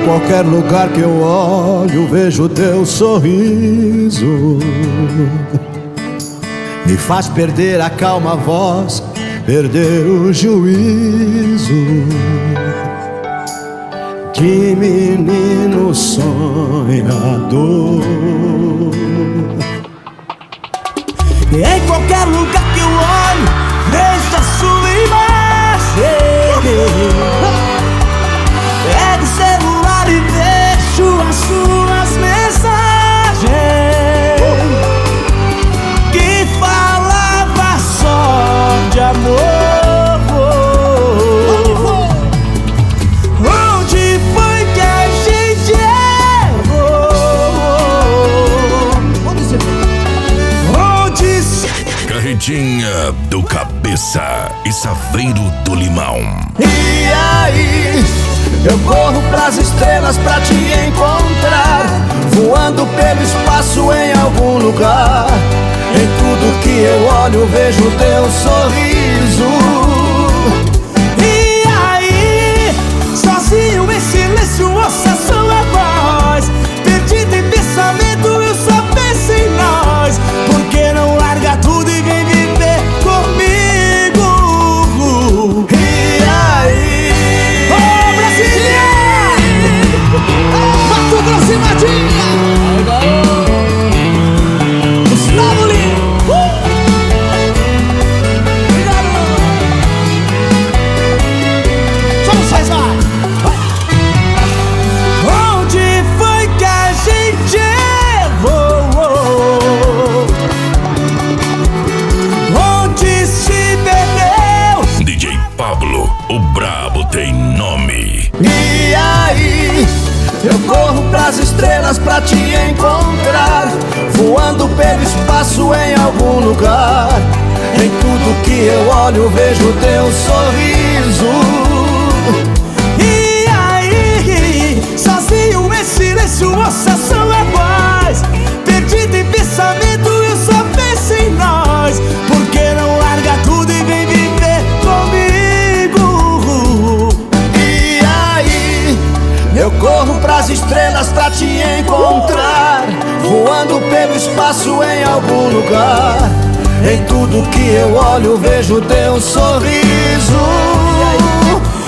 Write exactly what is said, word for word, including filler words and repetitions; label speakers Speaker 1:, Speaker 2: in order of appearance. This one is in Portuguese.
Speaker 1: qualquer lugar que eu olho, vejo teu sorriso. Me faz perder a calma voz, perder o juízo. De menino sonhador. E em qualquer lugar que eu olho, vejo a sua imagem. Pego o celular e vejo as suas mensagens que falava só de amor. Onde foi que a gente errou? Onde se...
Speaker 2: Carretinha do Cabeça e Saveiro do Limão.
Speaker 1: E aí, eu corro pras estrelas pra te encontrar, voando pelo espaço em algum lugar. Em tudo que eu olho, vejo teu sorriso. E aí, sozinho em silêncio, ouço a sua voz. Perdido em pensamento, eu só penso em nós. Por que não larga tudo e vem viver comigo? E aí, ô Brasília! Mato Grosso e Matinha! Gustavo Lima! Uh! Obrigado! Só vocês, vai! Onde foi que a gente errou? Onde se perdeu?
Speaker 2: D J Pablo, o brabo tem nome.
Speaker 1: E aí, eu corro pras estrelas pra te encontrar, voando pelo espaço em algum lugar. Em tudo que eu olho, vejo teu sorriso. E aí, sozinho em silêncio, ouço a sua voz. Perdido em pensamento, eu só penso em nós. Por que não larga tudo e vem viver comigo? E aí, eu corro pras estrelas pra te encontrar, voando pelo espaço em algum lugar. Em tudo que eu olho, vejo teu sorriso.